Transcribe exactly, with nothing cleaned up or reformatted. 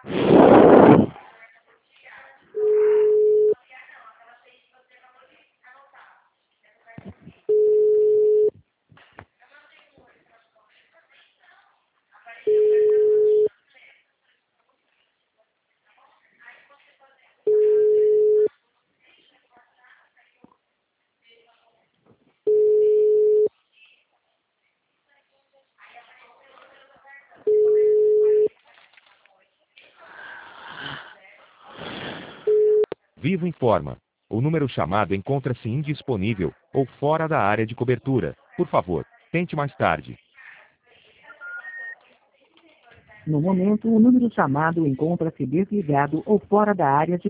Vivo informa. O número chamado encontra-se indisponível ou fora da área de cobertura. Por favor, tente mais tarde. No momento, o número chamado encontra-se desligado ou fora da área de